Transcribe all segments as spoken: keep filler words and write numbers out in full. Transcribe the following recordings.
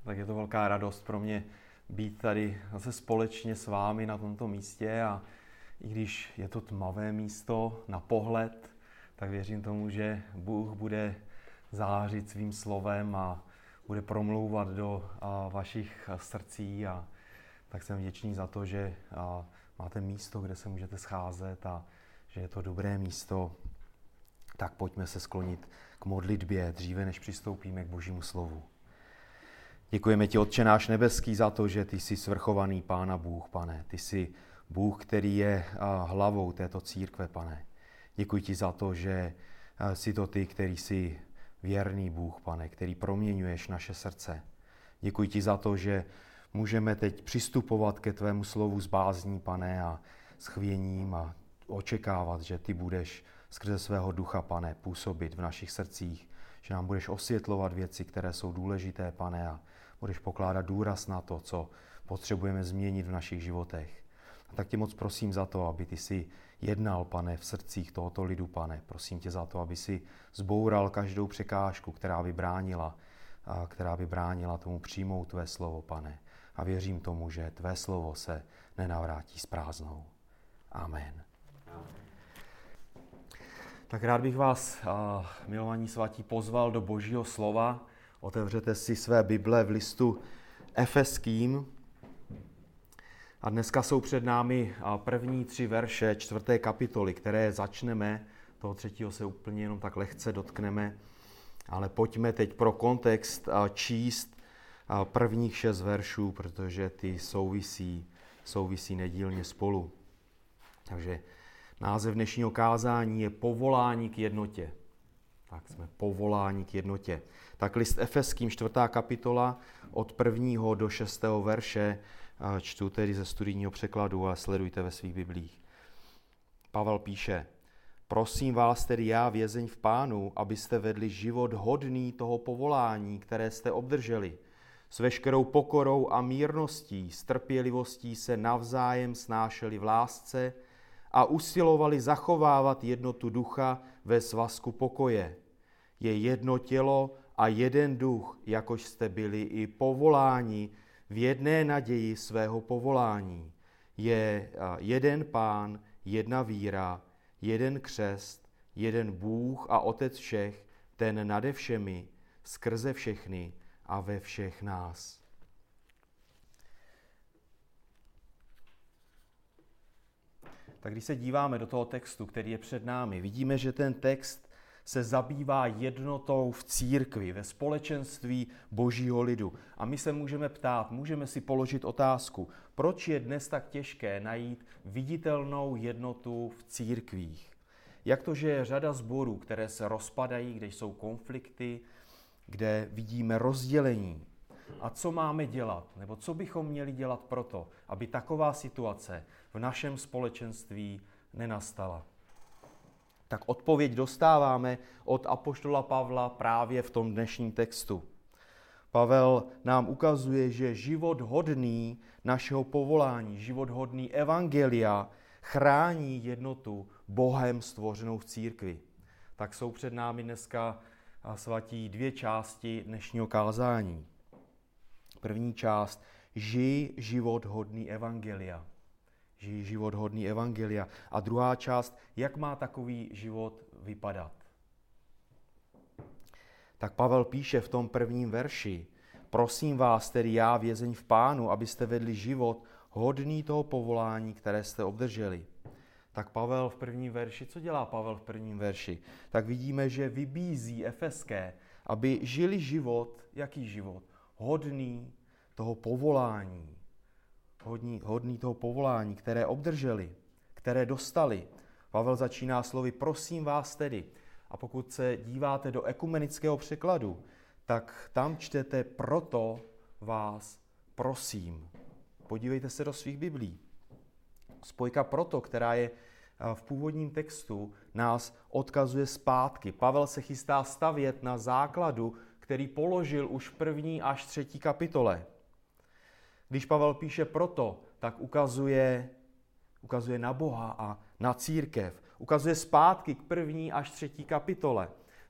Tak je to velká radost pro mě být tady zase společně s vámi na tomto místě a i když je to tmavé místo na pohled, tak věřím tomu, že Bůh bude zářit svým slovem a bude promlouvat do vašich srdcí a tak jsem vděčný za to, že máte místo, kde se můžete scházet a že je to dobré místo. Tak pojďme se sklonit k modlitbě dříve, než přistoupíme k Božímu slovu. Děkujeme ti, Otče náš nebeský, za to, že ty jsi svrchovaný Pán a Bůh, Pane. Ty jsi Bůh, který je hlavou této církve, Pane. Děkuji ti za to, že jsi to ty, který jsi věrný Bůh, Pane, který proměňuješ naše srdce. Děkuji ti za to, že můžeme teď přistupovat ke tvému slovu s bázní, Pane, a s chvěním a očekávat, že ty budeš skrze svého ducha, Pane, působit v našich srdcích, že nám budeš osvětlovat věci, které jsou důležité, Pane, a budeš pokládat důraz na to, co potřebujeme změnit v našich životech. A tak tě moc prosím za to, aby ty si jednal, Pane, v srdcích tohoto lidu, Pane. Prosím tě za to, aby si zboural každou překážku, která by bránila, a která by bránila tomu přijmout tvé slovo, Pane. A věřím tomu, že tvé slovo se nenavrátí s prázdnou. Amen. Tak rád bych vás, milovaní svatí, pozval do Božího slova. Otevřete si své Bible v listu Efeským. A dneska jsou před námi první tři verše čtvrté kapitoly, které začneme. Toho třetího se úplně jenom tak lehce dotkneme. Ale pojďme teď pro kontext číst prvních šest veršů, protože ty souvisí, souvisí nedílně spolu. Takže název dnešního kázání je Povolání k jednotě. Tak jsme povoláni k jednotě. Tak list Efeským, čtvrtá kapitola, od prvního do šestého verše, čtu tedy ze studijního překladu a sledujte ve svých biblích. Pavel píše: Prosím vás tedy já, vězeň v Pánu, abyste vedli život hodný toho povolání, které jste obdrželi. S veškerou pokorou a mírností, s trpělivostí se navzájem snášeli v lásce a usilovali zachovávat jednotu ducha ve svazku pokoje. Je jedno tělo a jeden duch, jakož jste byli i povoláni v jedné naději svého povolání. Je jeden Pán, jedna víra, jeden křest, jeden Bůh a Otec všech, ten nade všemi, skrze všechny a ve všech nás. Tak když se díváme do toho textu, který je před námi, vidíme, že ten text se zabývá jednotou v církvi, ve společenství Božího lidu. A my se můžeme ptát, můžeme si položit otázku, proč je dnes tak těžké najít viditelnou jednotu v církvích? Jak to, že je řada sborů, které se rozpadají, kde jsou konflikty, kde vidíme rozdělení? A co máme dělat? Nebo co bychom měli dělat proto, aby taková situace v našem společenství nenastala? Tak odpověď dostáváme od apoštola Pavla právě v tom dnešním textu. Pavel nám ukazuje, že život hodný našeho povolání, život hodný evangelia chrání jednotu Bohem stvořenou v církvi. Tak jsou před námi dneska svatí dvě části dnešního kázání. První část: žij život hodný evangelia. Žij život hodný evangelia. A druhá část: jak má takový život vypadat. Tak Pavel píše v tom prvním verši: Prosím vás tedy já, vězeň v Pánu, abyste vedli život hodný toho povolání, které jste obdrželi. Tak Pavel v prvním verši, co dělá Pavel v prvním verši? Tak vidíme, že vybízí Efeské, aby žili život, jaký život? Hodný toho povolání. Hodný, hodný toho povolání, které obdrželi, které dostali. Pavel začíná slovy prosím vás tedy. A pokud se díváte do ekumenického překladu, tak tam čtete proto vás prosím. Podívejte se do svých biblí. Spojka proto, která je v původním textu, nás odkazuje zpátky. Pavel se chystá stavět na základu, který položil už v první až třetí kapitole. Když Pavel píše proto, tak ukazuje, ukazuje na Boha a na církev. Ukazuje zpátky k první až třetí kapitole.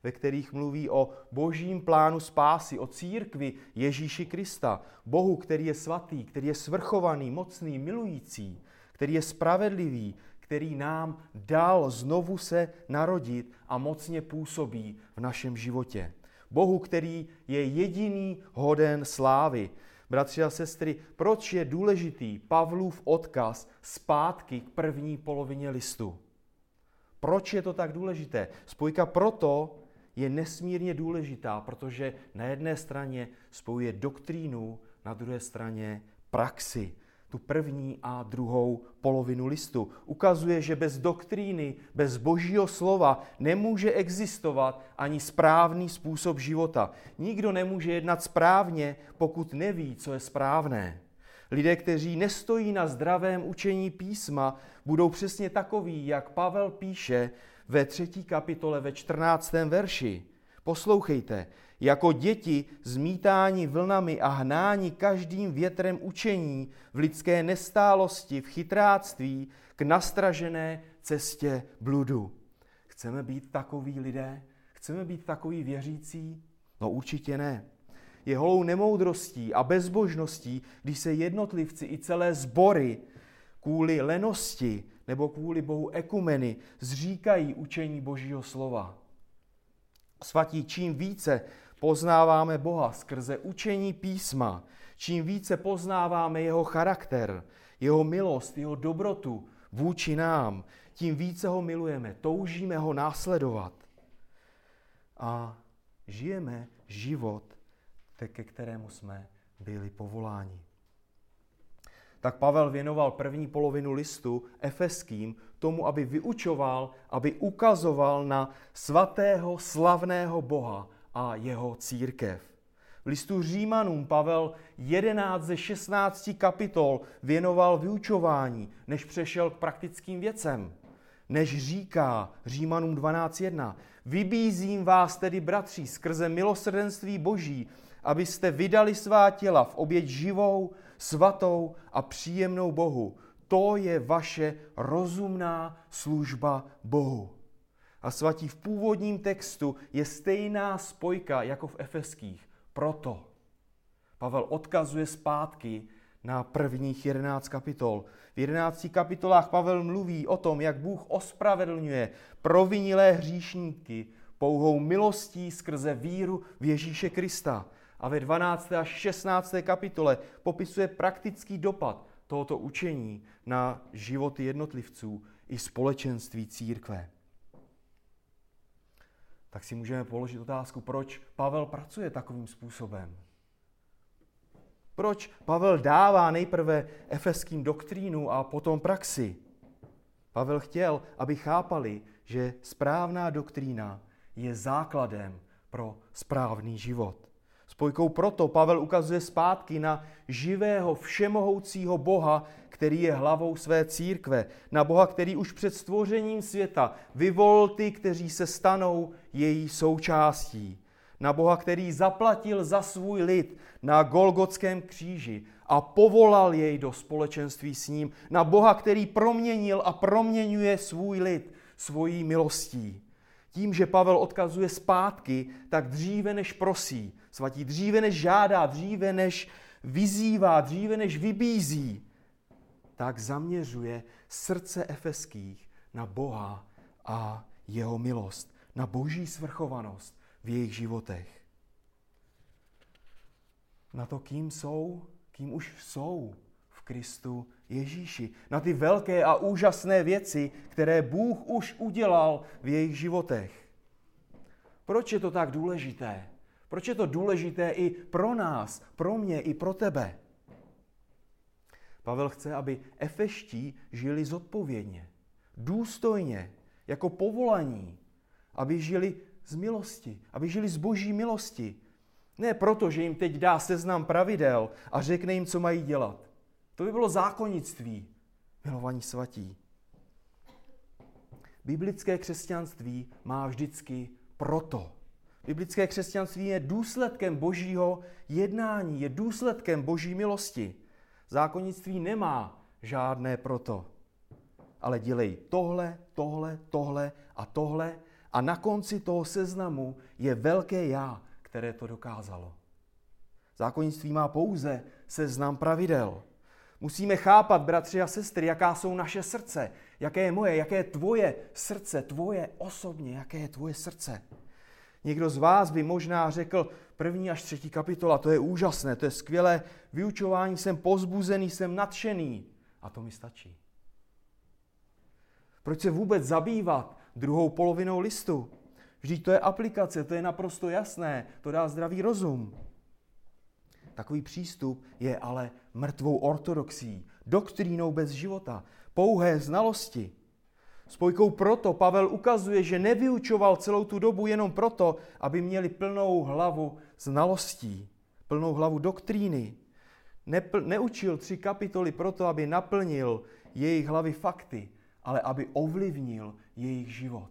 ve kterých mluví o božím plánu spásy, o církvi Ježíši Krista, Bohu, který je svatý, který je svrchovaný, mocný, milující, který je spravedlivý, který nám dal znovu se narodit a mocně působí v našem životě. Bohu, který je jediný hoden slávy. Bratři a sestry, proč je důležitý Pavlův odkaz zpátky k první polovině listu? Proč je to tak důležité? Spojka proto je nesmírně důležitá, protože na jedné straně spojuje doktrínu, na druhé straně praxi. Tu první a druhou polovinu listu. Ukazuje, že bez doktríny, bez božího slova nemůže existovat ani správný způsob života. Nikdo nemůže jednat správně, pokud neví, co je správné. Lidé, kteří nestojí na zdravém učení písma, budou přesně takoví, jak Pavel píše ve třetí kapitole ve čtrnáctém verši. Poslouchejte, jako děti zmítáni vlnami a hnáni každým větrem učení v lidské nestálosti, v chytráctví k nastražené cestě bludu. Chceme být takoví lidé? Chceme být takoví věřící? No určitě ne. Je holou nemoudrostí a bezbožností, když se jednotlivci i celé sbory kvůli lenosti nebo kvůli bohu ekumeny zříkají učení božího slova. Svatí, čím více poznáváme Boha skrze učení písma, čím více poznáváme jeho charakter, jeho milost, jeho dobrotu vůči nám, tím více ho milujeme, toužíme ho následovat. A žijeme život, ke kterému jsme byli povoláni. Tak Pavel věnoval první polovinu listu Efeským tomu, aby vyučoval, aby ukazoval na svatého, slavného Boha a jeho církev. V listu Římanům Pavel jedenáct ze šestnácti kapitol věnoval vyučování, než přešel k praktickým věcem. Než říká Římanům dvanáct jedna. Vybízím vás tedy, bratři, skrze milosrdenství Boží, abyste vydali svá těla v oběť živou, svatou a příjemnou Bohu. To je vaše rozumná služba Bohu. A svatí, v původním textu je stejná spojka jako v Efeských. Proto Pavel odkazuje zpátky na prvních jedenáct kapitol. V jedenácti kapitolách Pavel mluví o tom, jak Bůh ospravedlňuje provinilé hříšníky pouhou milostí skrze víru v Ježíše Krista. A ve dvanácté až šestnácté kapitole popisuje praktický dopad tohoto učení na životy jednotlivců i společenství církve. Tak si můžeme položit otázku, proč Pavel pracuje takovým způsobem. Proč Pavel dává nejprve efeským doktrínu a potom praxi? Pavel chtěl, aby chápali, že správná doktrína je základem pro správný život. Spojkou proto Pavel ukazuje zpátky na živého, všemohoucího Boha, který je hlavou své církve. Na Boha, který už před stvořením světa vyvolil ty, kteří se stanou její součástí. Na Boha, který zaplatil za svůj lid na Golgotském kříži a povolal jej do společenství s ním. Na Boha, který proměnil a proměňuje svůj lid svojí milostí. Tím, že Pavel odkazuje zpátky, tak dříve než prosí, svatí, dříve než žádá, dříve než vyzývá, dříve než vybízí, tak zaměřuje srdce efeských na Boha a jeho milost, na boží svrchovanost v jejich životech. Na to, kým jsou, kým už jsou v Kristu Ježíši. Na ty velké a úžasné věci, které Bůh už udělal v jejich životech. Proč je to tak důležité? Proč je to důležité i pro nás, pro mě, i pro tebe? Pavel chce, aby Efeští žili zodpovědně, důstojně, jako povolaní, aby žili z milosti, aby žili z boží milosti. Ne proto, že jim teď dá seznam pravidel a řekne jim, co mají dělat. To by bylo zákonnictví, milovaní svatí. Biblické křesťanství má vždycky proto. Biblické křesťanství je důsledkem božího jednání, je důsledkem boží milosti. Zákonnictví nemá žádné proto. Ale dělej tohle, tohle, tohle a tohle A na konci toho seznamu je velké já, které to dokázalo. Zákonnictví má pouze seznam pravidel. Musíme chápat, bratři a sestry, jaká jsou naše srdce, jaké je moje, jaké je tvoje srdce, tvoje osobně, jaké je tvoje srdce. Někdo z vás by možná řekl, první až třetí kapitola, to je úžasné, to je skvělé vyučování, jsem povzbuzený, jsem nadšený. A to mi stačí. Proč se vůbec zabývat druhou polovinou listu? Vždyť to je aplikace, to je naprosto jasné, to dá zdravý rozum. Takový přístup je ale mrtvou ortodoxií, doktrínou bez života, pouhé znalosti. Spojkou proto Pavel ukazuje, že nevyučoval celou tu dobu jenom proto, aby měli plnou hlavu znalostí, plnou hlavu doktríny. Nepl- neučil tři kapitoly proto, aby naplnil jejich hlavy fakty, ale aby ovlivnil jejich život.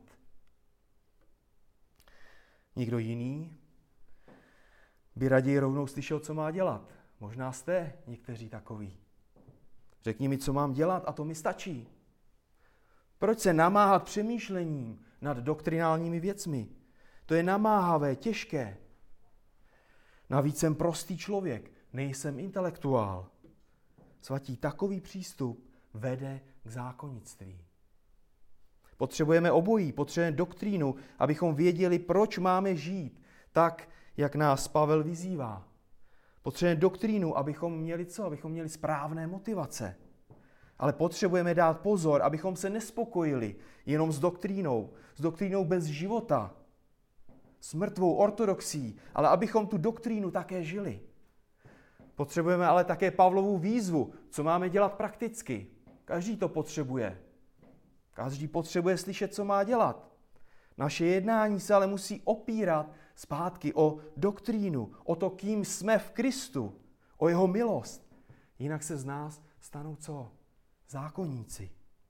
Někdo jiný by raději rovnou slyšel, co má dělat. Možná jste někteří takoví. Řekni mi, co mám dělat a to mi stačí. Proč se namáhat přemýšlením nad doktrinálními věcmi? To je namáhavé, těžké. Navíc jsem prostý člověk, nejsem intelektuál. Svatí, takový přístup vede k zákonnictví. Potřebujeme obojí, potřebujeme doktrínu, abychom věděli, proč máme žít tak, jak nás Pavel vyzývá. Potřebujeme doktrínu, abychom měli co? Abychom měli správné motivace. Ale potřebujeme dát pozor, abychom se nespokojili jenom s doktrínou, s doktrínou bez života, s mrtvou ortodoxií, ale abychom tu doktrínu také žili. Potřebujeme ale také Pavlovu výzvu, co máme dělat prakticky. Každý to potřebuje. Každý potřebuje slyšet, co má dělat. Naše jednání se ale musí opírat zpátky o doktrínu, o to, kým jsme v Kristu, o jeho milost. Jinak se z nás stanou co? Zákonníci.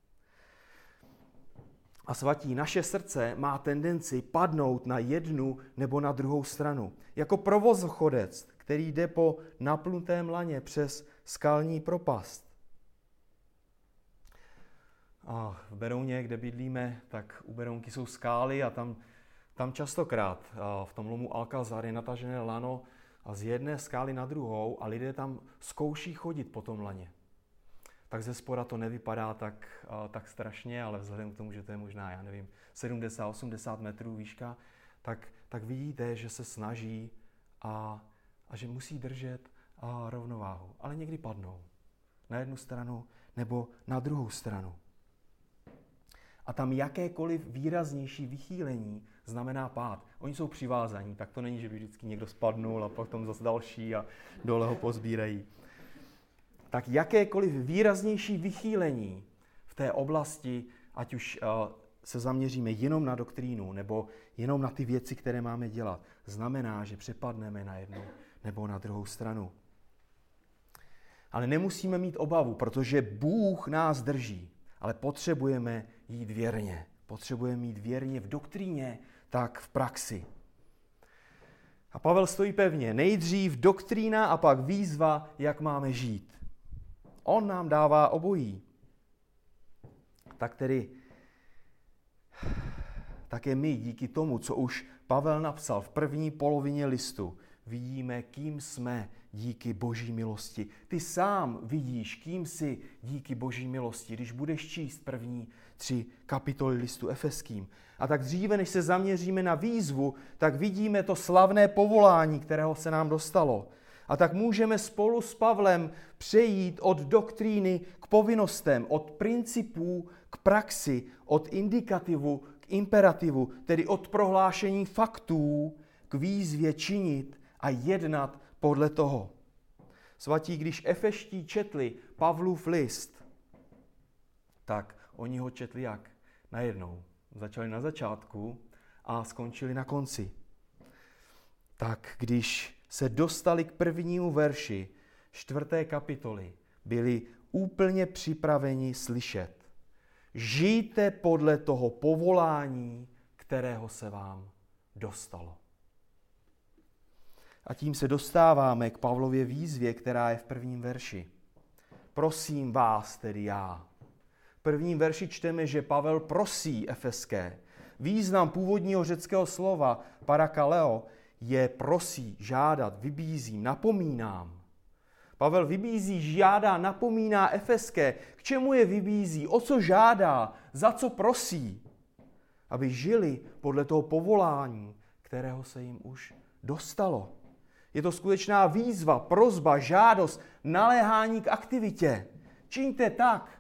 A svatí, naše srdce má tendenci padnout na jednu nebo na druhou stranu. Jako provozochodec, který jde po naplutém laně přes skalní propast. A v Berouně, kde bydlíme, tak u Berounky jsou skály a tam, tam častokrát v tom lomu Alcázar je natažené lano a z jedné skály na druhou a lidé tam zkouší chodit po tom laně. Tak ze spora to nevypadá tak, tak strašně, ale vzhledem k tomu, že to je možná, já nevím, sedmdesát osmdesát metrů výška, tak, tak vidíte, že se snaží a, a že musí držet a, rovnováhu. Ale někdy padnou na jednu stranu nebo na druhou stranu. A tam jakékoliv výraznější vychýlení znamená pád. Oni jsou přivázaní, tak to není, že by vždycky někdo spadnul a potom zase další a dole ho pozbírají. Tak jakékoliv výraznější vychýlení v té oblasti, ať už uh, se zaměříme jenom na doktrínu nebo jenom na ty věci, které máme dělat, znamená, že přepadneme na jednu nebo na druhou stranu. Ale nemusíme mít obavu, protože Bůh nás drží, ale potřebujeme jít věrně. Potřebujeme jít věrně v doktríně, tak v praxi. A Pavel stojí pevně. Nejdřív doktrína a pak výzva, jak máme žít. On nám dává obojí. Tak tedy také my díky tomu, co už Pavel napsal v první polovině listu, vidíme, kým jsme díky Boží milosti. Ty sám vidíš, kým jsi díky Boží milosti, když budeš číst první tři kapitoly listu Efeským. A tak dříve, než se zaměříme na výzvu, tak vidíme to slavné povolání, kterého se nám dostalo. A tak můžeme spolu s Pavlem přejít od doktríny k povinnostem, od principů k praxi, od indikativu k imperativu, tedy od prohlášení faktů k výzvě činit a jednat podle toho. Svatí, když Efeští četli Pavlův list, tak oni ho četli jak? Najednou. Začali na začátku a skončili na konci. Tak když se dostali k prvnímu verši čtvrté kapitoly, byli úplně připraveni slyšet. Žijte podle toho povolání, kterého se vám dostalo. A tím se dostáváme k Pavlově výzvě, která je v prvním verši. Prosím vás, tedy já. V prvním verši čteme, že Pavel prosí Efeské, Význam původního řeckého slova parakaleo je prosí, žádat, vybízím, napomínám. Pavel vybízí, žádá, napomíná Efeské. K čemu je vybízí? O co žádá? Za co prosí? Aby žili podle toho povolání, kterého se jim už dostalo. Je to skutečná výzva, prosba, žádost, naléhání k aktivitě. Čiňte tak,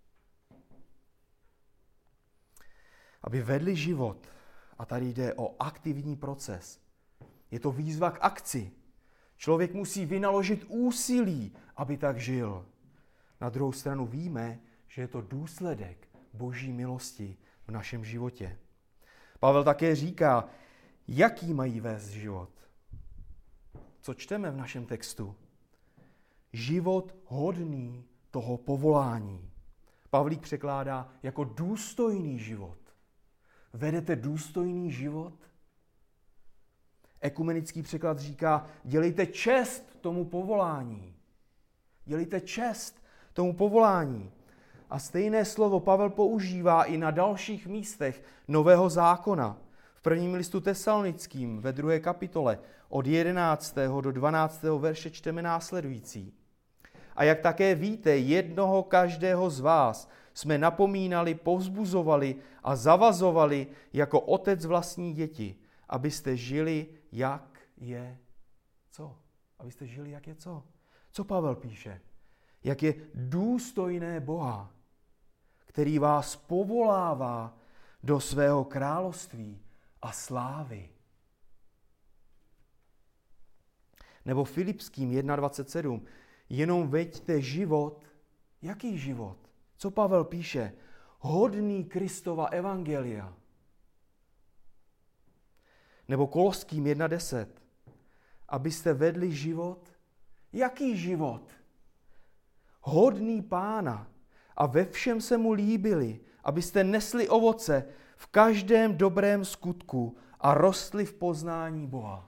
aby vedli život. A tady jde o aktivní proces. Je to výzva k akci. Člověk musí vynaložit úsilí, aby tak žil. Na druhou stranu víme, že je to důsledek Boží milosti v našem životě. Pavel také říká, jaký mají vést život. Co čteme v našem textu? Život hodný toho povolání. Pavlík překládá jako důstojný život. Vedete důstojný život? Ekumenický překlad říká, dělejte čest tomu povolání. Dělejte čest tomu povolání. A stejné slovo Pavel používá i na dalších místech Nového zákona. V prvním listu Tesalonickým ve druhé kapitole od jedenáctého do dvanáctého verše čteme následující. A jak také víte, jednoho každého z vás jsme napomínali, povzbuzovali a zavazovali jako otec vlastní děti, abyste žili, jak je co? Abyste žili, jak je co? Co Pavel píše? Jak je důstojné Boha, který vás povolává do svého království a slávy. Nebo Filipským jedna dvacet sedm. Jenom veďte život. Jaký život? Co Pavel píše? Hodný Kristova evangelia. Nebo Koloským jedna deset. Abyste vedli život. Jaký život? Hodný Pána a ve všem se mu líbili, abyste nesli ovoce v každém dobrém skutku a rostli v poznání Boha.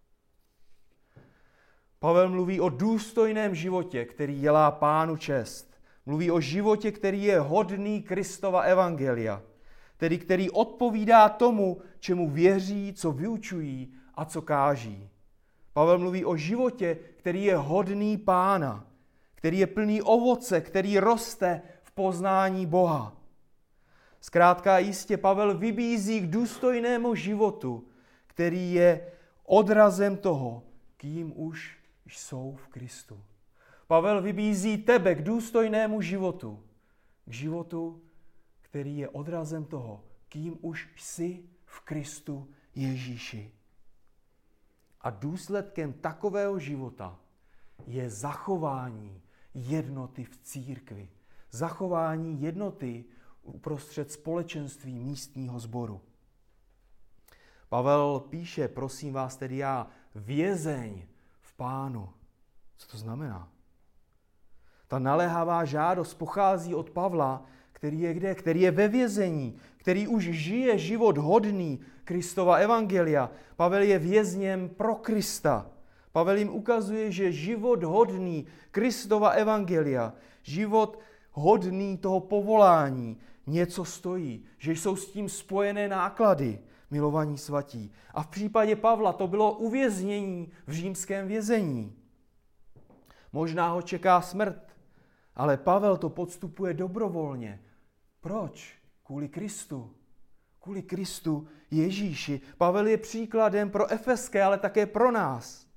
Pavel mluví o důstojném životě, který dělá Pánu čest. Mluví o životě, který je hodný Kristova evangelia, tedy který odpovídá tomu, čemu věří, co vyučují a co káží. Pavel mluví o životě, který je hodný Pána, který je plný ovoce, který roste v poznání Boha. Zkrátka jistě Pavel vybízí k důstojnému životu, který je odrazem toho, kým už jsou v Kristu. Pavel vybízí tebe k důstojnému životu, k životu, který je odrazem toho, kým už jsi v Kristu Ježíši. A důsledkem takového života je zachování jednoty v církvi. Zachování jednoty uprostřed společenství místního sboru. Pavel píše, prosím vás tedy já, vězeň v Pánu. Co to znamená? Ta naléhavá žádost pochází od Pavla, který je kde? Který je ve vězení, který už žije život hodný Kristova evangelia. Pavel je vězněm pro Krista. Pavel jim ukazuje, že život hodný Kristova evangelia, život hodný toho povolání, něco stojí, že jsou s tím spojené náklady, milovaní svatí. A v případě Pavla to bylo uvěznění v římském vězení. Možná ho čeká smrt, ale Pavel to podstupuje dobrovolně. Proč? Kvůli Kristu. Kvůli Kristu Ježíši. Pavel je příkladem pro Efeské, ale také pro nás.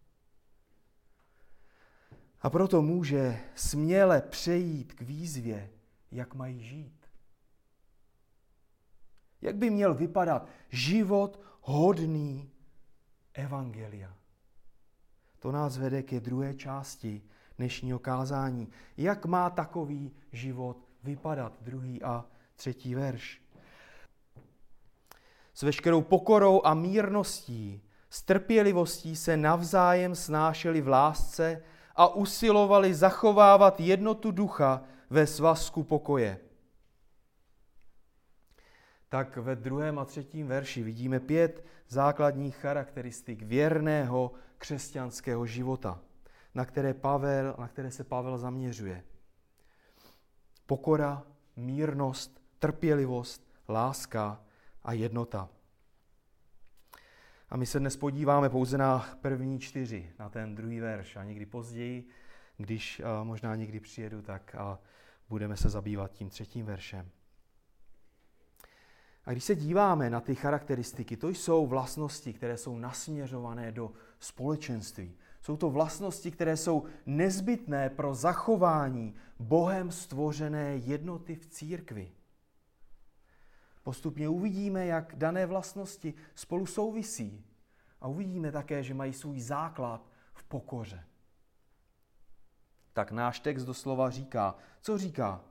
A proto může směle přejít k výzvě, jak mají žít. Jak by měl vypadat život hodný evangelia. To nás vede ke druhé části dnešního kázání. Jak má takový život vypadat? Druhý a třetí verš. S veškerou pokorou a mírností, s trpělivostí se navzájem snášeli v lásce a usilovali zachovávat jednotu ducha ve svazku pokoje. Tak ve druhém a třetím verši vidíme pět základních charakteristik věrného křesťanského života, na které, Pavel, na které se Pavel zaměřuje. Pokora, mírnost, trpělivost, láska a jednota. A my se dnes podíváme pouze na první čtyři, na ten druhý verš. A někdy později, když a možná někdy přijedu, tak a budeme se zabývat tím třetím veršem. A když se díváme na ty charakteristiky, to jsou vlastnosti, které jsou nasměřované do společenství. Jsou to vlastnosti, které jsou nezbytné pro zachování Bohem stvořené jednoty v církvi. Postupně uvidíme, jak dané vlastnosti spolu souvisí. A uvidíme také, že mají svůj základ v pokoře. Tak náš text doslova říká, co říká?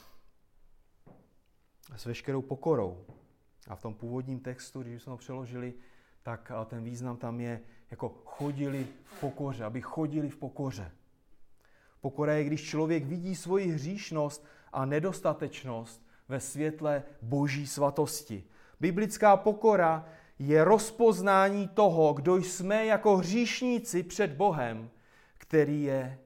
S veškerou pokorou. A v tom původním textu, když jsme ho přeložili, tak ten význam tam je jako chodili v pokoře, aby chodili v pokoře. Pokora je, když člověk vidí svoji hříšnost a nedostatečnost ve světle Boží svatosti. Biblická pokora je rozpoznání toho, kdo jsme jako hříšníci před Bohem, který je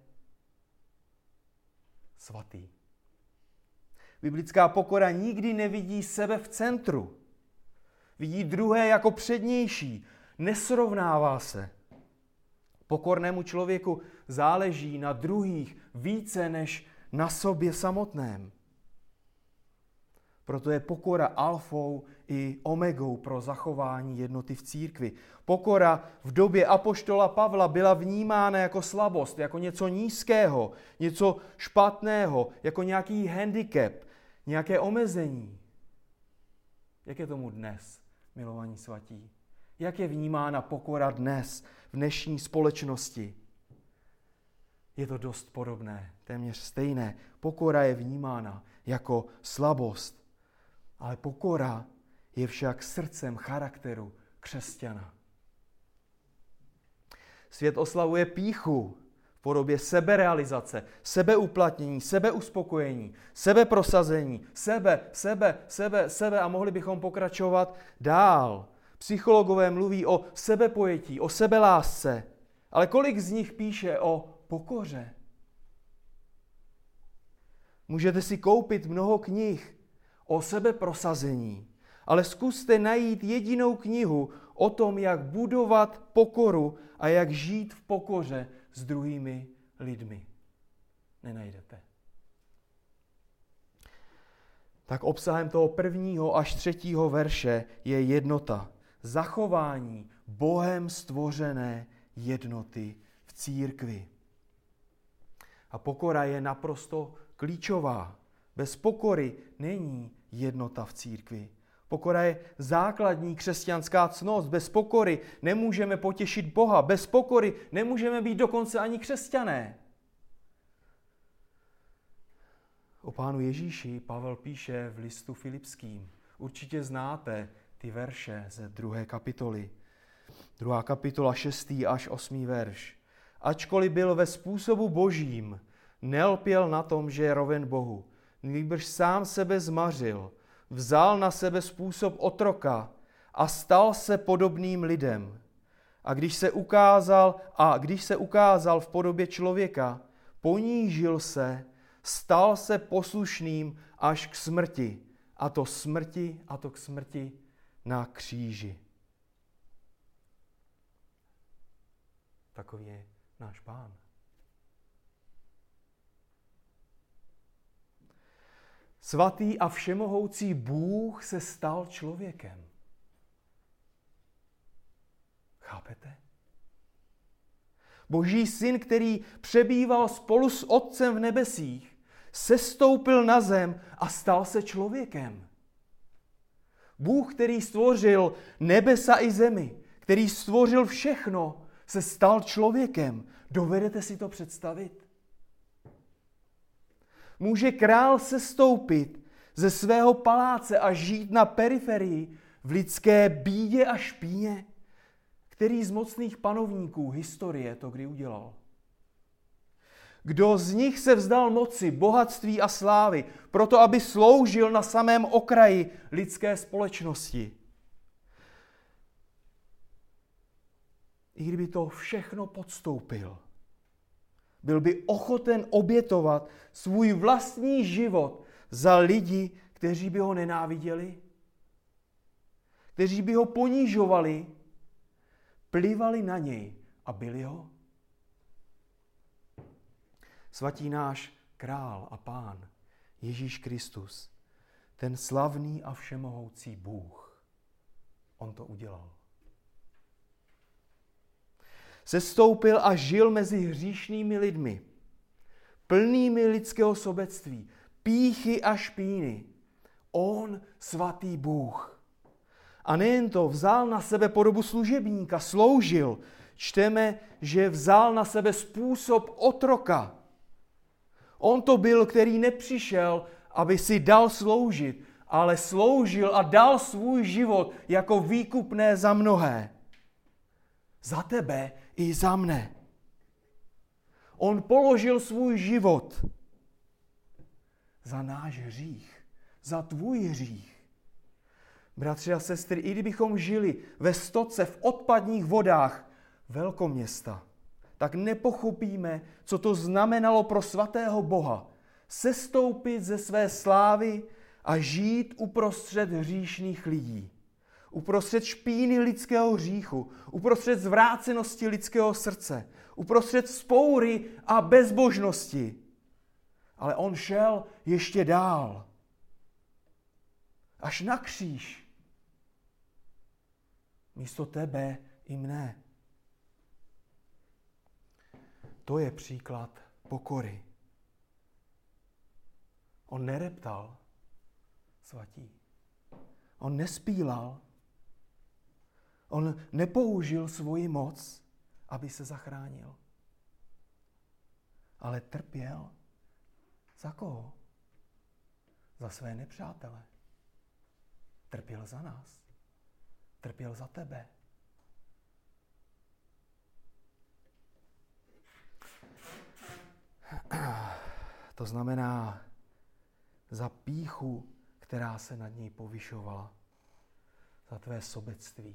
svatý. Biblická pokora nikdy nevidí sebe v centru. Vidí druhé jako přednější. Nesrovnává se. Pokornému člověku záleží na druhých více než na sobě samotném. Proto je pokora alfou i omegou pro zachování jednoty v církvi. Pokora v době apoštola Pavla byla vnímána jako slabost, jako něco nízkého, něco špatného, jako nějaký handicap, nějaké omezení. Jak je tomu dnes, milovaní svatí? Jak je vnímána pokora dnes, v dnešní společnosti? Je to dost podobné, téměř stejné. Pokora je vnímána jako slabost. Ale pokora je však srdcem charakteru křesťana. Svět oslavuje pýchu v podobě seberealizace, sebeuplatnění, sebeuspokojení, sebeprosazení, sebe, sebe, sebe, sebe a mohli bychom pokračovat dál. Psychologové mluví o sebepojetí, o sebelásce, ale kolik z nich píše o pokoře? Můžete si koupit mnoho knih o sebeprosazení, ale zkuste najít jedinou knihu o tom, jak budovat pokoru a jak žít v pokoře s druhými lidmi. Nenajdete. Tak obsahem toho prvního až třetího verše je jednota. Zachování Bohem stvořené jednoty v církvi. A pokora je naprosto klíčová. Bez pokory není jednota v církvi. Pokora je základní křesťanská ctnost. Bez pokory nemůžeme potěšit Boha. Bez pokory nemůžeme být dokonce ani křesťané. O Pánu Ježíši Pavel píše v listu Filipským. Určitě znáte ty verše ze druhé kapitoly. Druhá kapitola, šestý až osmý verš. Ačkoliv byl ve způsobu božím, nelpěl na tom, že je roven Bohu. Nýbrž sám sebe zmařil, vzal na sebe způsob otroka a stal se podobným lidem. A když se ukázal, a když se ukázal v podobě člověka, ponížil se, stal se poslušným až k smrti. A to smrti, a to k smrti na kříži. Takový je náš Pán. Svatý a všemohoucí Bůh se stal člověkem. Chápete? Boží syn, který přebýval spolu s Otcem v nebesích, sestoupil na zem a stal se člověkem. Bůh, který stvořil nebesa i zemi, který stvořil všechno, se stal člověkem. Dovedete si to představit? Může král sestoupit ze svého paláce a žít na periferii v lidské bídě a špíně? Který z mocných panovníků historie to kdy udělal? Kdo z nich se vzdal moci, bohatství a slávy, proto aby sloužil na samém okraji lidské společnosti? I kdyby to všechno podstoupil, byl by ochoten obětovat svůj vlastní život za lidi, kteří by ho nenáviděli? kteří by ho ponížovali, plivali na něj a byli ho? Svatý náš král a pán, Ježíš Kristus, ten slavný a všemohoucí Bůh, on to udělal. Sestoupil a žil mezi hříšnými lidmi, plnými lidského sobectví, pýchy a špíny. On, svatý Bůh. A nejen to, vzal na sebe podobu služebníka, sloužil. Čteme, že vzal na sebe způsob otroka. On to byl, který nepřišel, aby si dal sloužit, ale sloužil a dal svůj život jako výkupné za mnohé. Za tebe i za mne. On položil svůj život za náš hřích, za tvůj hřích. Bratři a sestry, i kdybychom žili ve stoce v odpadních vodách velkoměsta, tak nepochopíme, co to znamenalo pro svatého Boha sestoupit ze své slávy a žít uprostřed hříšných lidí. Uprostřed špíny lidského hříchu, uprostřed zvrácenosti lidského srdce, uprostřed vzpoury a bezbožnosti. Ale on šel ještě dál. Až na kříž. Místo tebe i mne. To je příklad pokory. On nereptal, svatí. On nespílal. On nepoužil svoji moc, aby se zachránil. Ale trpěl. Za koho? Za své nepřátele. Trpěl za nás. Trpěl za tebe. To znamená za pýchu, která se nad něj povyšovala. Za tvé sobectví.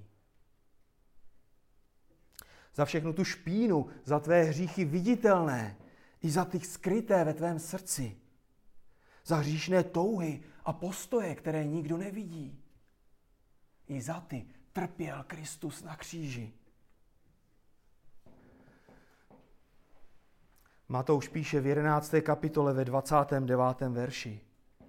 Za všechnu tu špínu, za tvé hříchy viditelné i za ty skryté ve tvém srdci. Za hříšné touhy a postoje, které nikdo nevidí. I za ty trpěl Kristus na kříži. Matouš píše v jedenácté kapitole ve dvacátém devátém verši,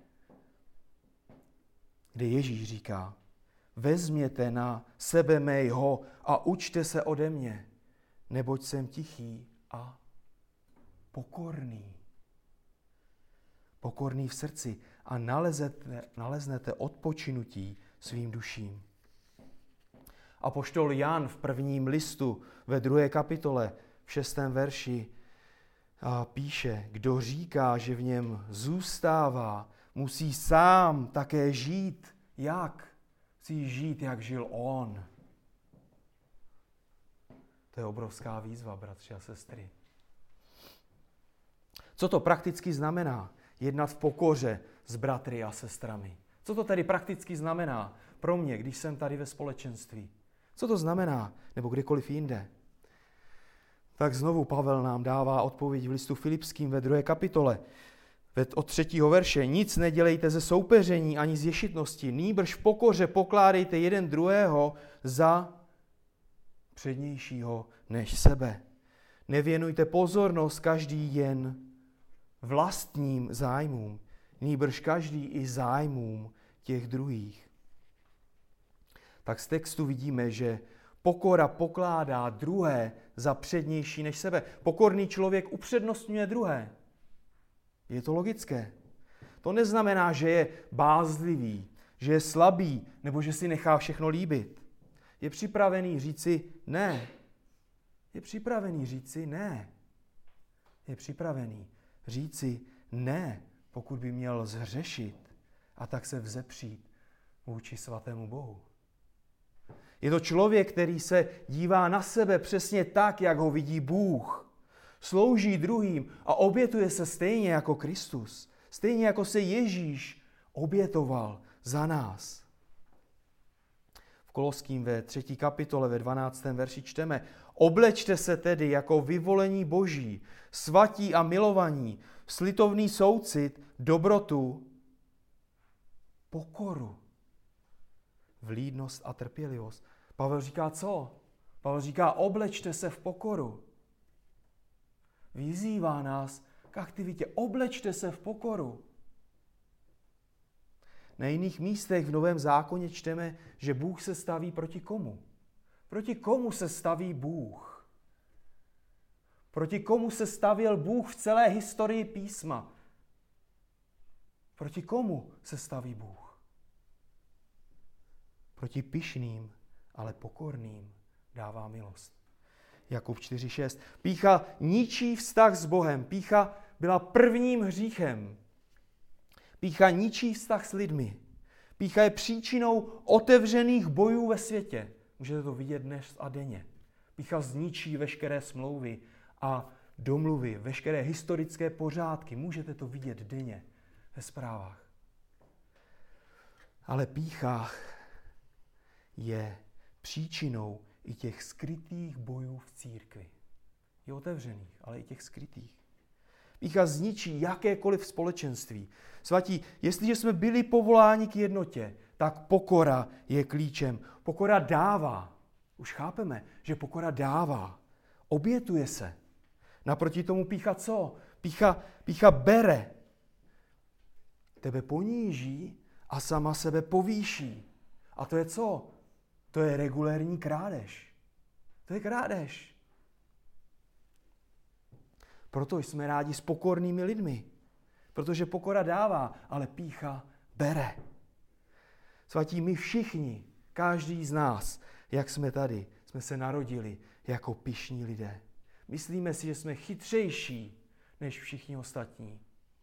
kde Ježíš říká: vezměte na sebe mého a učte se ode mě, neboť jsem tichý a pokorný. Pokorný v srdci a nalezete, naleznete odpočinutí svým duším. Apoštol Jan v prvním listu ve druhé kapitole v šestém verši píše: kdo říká, že v něm zůstává, musí sám také žít. Jak? Musí žít, jak žil on. To je obrovská výzva, bratři a sestry. Co to prakticky znamená? Jednat v pokoře s bratry a sestrami. Co to tedy prakticky znamená pro mě, když jsem tady ve společenství? Co to znamená? Nebo kdekoliv jinde? Tak znovu Pavel nám dává odpověď v listu Filipským ve druhé kapitole. Od třetího verše. Nic nedělejte ze soupeření ani z ješitnosti, nýbrž v pokoře pokládejte jeden druhého za přednějšího než sebe. Nevěnujte pozornost každý jen vlastním zájmům, nýbrž každý i zájmům těch druhých. Tak z textu vidíme, že pokora pokládá druhé za přednější než sebe. Pokorný člověk upřednostňuje druhé. Je to logické. To neznamená, že je bázlivý, že je slabý, nebo že si nechá všechno líbit. Je připravený říci ne. Je připravený říci ne. Je připravený říci ne, pokud by měl zhřešit a tak se vzepřít vůči svatému Bohu. Je to člověk, který se dívá na sebe přesně tak, jak ho vidí Bůh. Slouží druhým a obětuje se stejně jako Kristus. Stejně jako se Ježíš obětoval za nás. V Koloským ve třetí kapitole ve dvanáctém verši čteme: oblečte se tedy jako vyvolení Boží, svatí a milovaní, slitovný soucit, dobrotu, pokoru, vlídnost a trpělivost. Pavel říká co? Pavel říká, oblečte se v pokoru. Vyzývá nás k aktivitě. Oblečte se v pokoru. Na jiných místech v Novém zákoně čteme, že Bůh se staví proti komu? Proti komu se staví Bůh? Proti komu se stavěl Bůh v celé historii písma? Proti komu se staví Bůh? Proti pyšným, ale pokorným dává milost. Jakub čtyři šest. Pýcha ničí vztah s Bohem. Pýcha byla prvním hříchem. Pýcha ničí vztah s lidmi. Pýcha je příčinou otevřených bojů ve světě. Můžete to vidět dnes a denně. Pýcha zničí veškeré smlouvy a domluvy, veškeré historické pořádky. Můžete to vidět denně ve zprávách. Ale pýcha je příčinou i těch skrytých bojů v církvi. Je otevřených, ale i těch skrytých. Pýcha zničí jakékoliv společenství. Svatí, jestliže jsme byli povoláni k jednotě, tak pokora je klíčem. Pokora dává. Už chápeme, že pokora dává. Obětuje se. Naproti tomu pýcha co? Pýcha, pýcha bere. Tebe poníží a sama sebe povýší. A to je co? To je regulérní krádež. To je krádež. Proto jsme rádi s pokornými lidmi. Protože pokora dává, ale pýcha bere. Svatí, my všichni, každý z nás, jak jsme tady, jsme se narodili jako pyšní lidé. Myslíme si, že jsme chytřejší než všichni ostatní.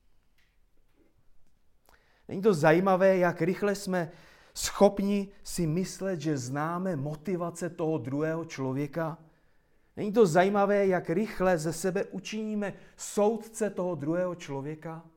Není to zajímavé, jak rychle jsme schopni si myslet, že známe motivace toho druhého člověka? Není to zajímavé, jak rychle ze sebe učiníme soudce toho druhého člověka?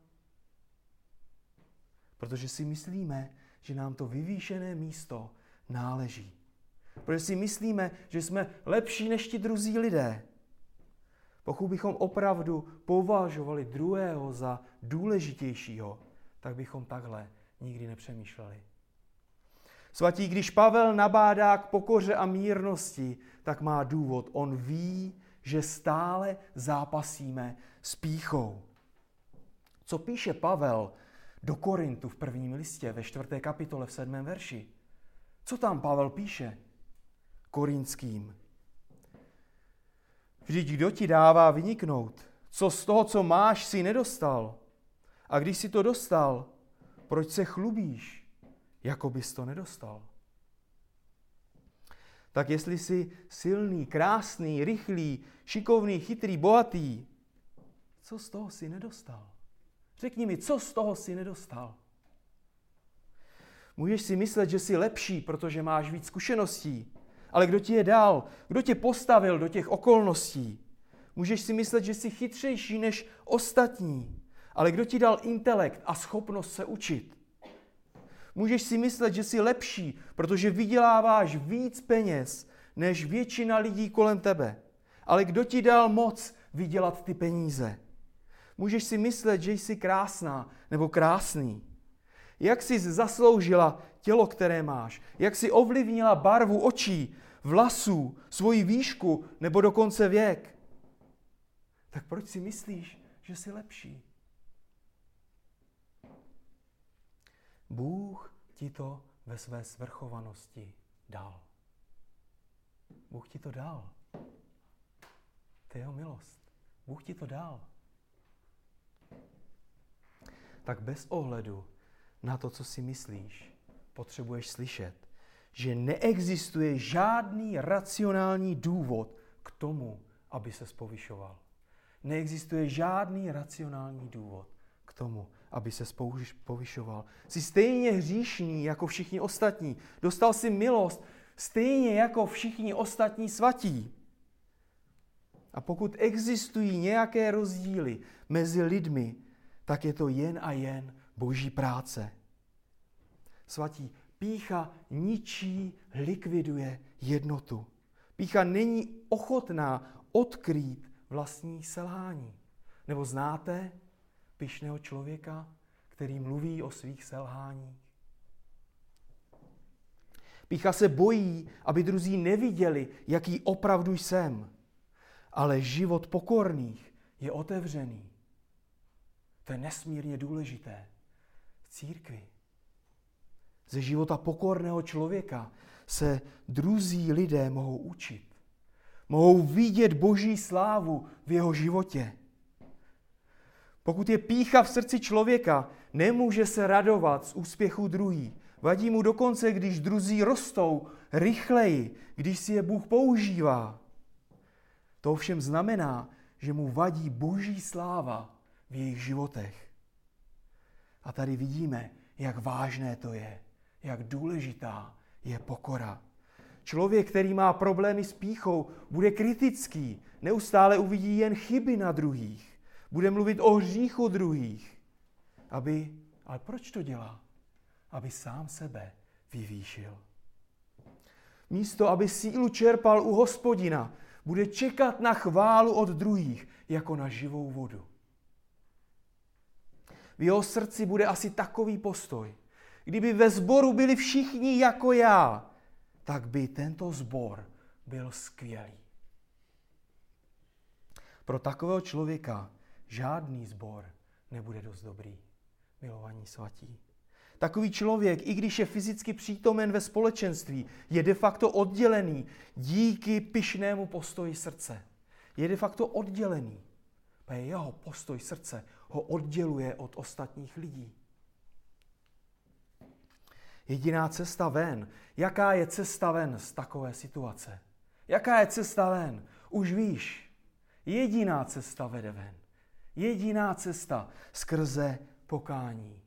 Protože si myslíme, že nám to vyvýšené místo náleží. Protože si myslíme, že jsme lepší než ti druzí lidé. Pokud bychom opravdu považovali druhého za důležitějšího, tak bychom takhle nikdy nepřemýšleli. Svatí, když Pavel nabádá k pokoře a mírnosti, tak má důvod. On ví, že stále zápasíme s pýchou. Co píše Pavel do Korintu v prvním listě, ve čtvrté kapitole, v sedmém verši? Co tam Pavel píše Korinským? Vždyť kdo ti dává vyniknout? Co z toho, co máš, si nedostal? A když si to dostal, proč se chlubíš, jako bys to nedostal? Tak jestli jsi silný, krásný, rychlý, šikovný, chytrý, bohatý, co z toho si nedostal? Řekni mi, co z toho si nedostal? Můžeš si myslet, že jsi lepší, protože máš víc zkušeností, ale kdo ti je dal? Kdo tě postavil do těch okolností? Můžeš si myslet, že jsi chytřejší než ostatní, ale kdo ti dal intelekt a schopnost se učit? Můžeš si myslet, že jsi lepší, protože vyděláváš víc peněz než většina lidí kolem tebe. Ale kdo ti dal moc vydělat ty peníze? Můžeš si myslet, že jsi krásná nebo krásný. Jak jsi zasloužila tělo, které máš? Jak jsi ovlivnila barvu očí, vlasů, svoji výšku nebo dokonce věk? Tak proč si myslíš, že jsi lepší? Bůh ti to ve své svrchovanosti dal. Bůh ti to dal. To je jeho milost. Bůh ti to dal. Tak bez ohledu na to, co si myslíš, potřebuješ slyšet, že neexistuje žádný racionální důvod k tomu, aby ses povyšoval. Neexistuje žádný racionální důvod k tomu, aby ses povyšoval. Jsi stejně hříšný jako všichni ostatní. Dostal jsi milost stejně jako všichni ostatní svatí. A pokud existují nějaké rozdíly mezi lidmi, tak je to jen a jen Boží práce. Svatí, pýcha ničí, likviduje jednotu. Pýcha není ochotná odkrýt vlastní selhání. Nebo znáte pyšného člověka, který mluví o svých selháních? Pýcha se bojí, aby druzí neviděli, jaký opravdu jsem. Ale život pokorných je otevřený. To je nesmírně důležité v církvi. Ze života pokorného člověka se druzí lidé mohou učit. Mohou vidět Boží slávu v jeho životě. Pokud je pýcha v srdci člověka, nemůže se radovat z úspěchu druhých. Vadí mu dokonce, když druzí rostou rychleji, když si je Bůh používá. To ovšem znamená, že mu vadí Boží sláva v jejich životech. A tady vidíme, jak vážné to je, jak důležitá je pokora. Člověk, který má problémy s pýchou, bude kritický, neustále uvidí jen chyby na druhých, bude mluvit o hříchu druhých. Aby, ale proč to dělá? Aby sám sebe vyvýšil. Místo, aby sílu čerpal u Hospodina, bude čekat na chválu od druhých, jako na živou vodu. V jeho srdci bude asi takový postoj. Kdyby ve sboru byli všichni jako já, tak by tento sbor byl skvělý. Pro takového člověka žádný sbor nebude dost dobrý, milovaní svatí. Takový člověk, i když je fyzicky přítomen ve společenství, je de facto oddělený díky pyšnému postoji srdce. Je de facto oddělený. A jeho postoj srdce ho odděluje od ostatních lidí. Jediná cesta ven. Jaká je cesta ven z takové situace? Jaká je cesta ven? Už víš. Jediná cesta vede ven. Jediná cesta skrze pokání.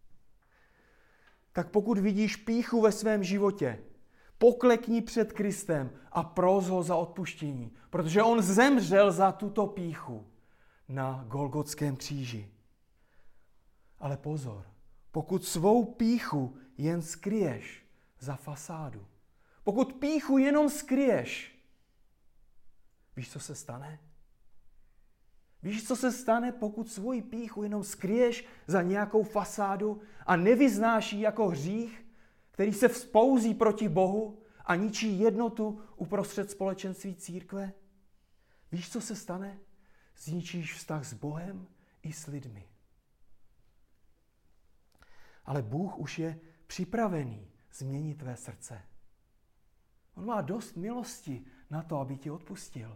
Tak pokud vidíš pýchu ve svém životě, poklekni před Kristem a pros ho za odpuštění, protože on zemřel za tuto pýchu na Golgotském kříži. Ale pozor, pokud svou pýchu jen skryješ za fasádu, pokud pýchu jenom skryješ, víš, co se stane? Víš, co se stane, pokud svoji pýchu jenom skryješ za nějakou fasádu a nevyznáš ji jako hřích, který se vzpouzí proti Bohu a ničí jednotu uprostřed společenství církve? Víš, co se stane? Zničíš vztah s Bohem i s lidmi. Ale Bůh už je připravený změnit tvé srdce. On má dost milosti na to, aby ti odpustil.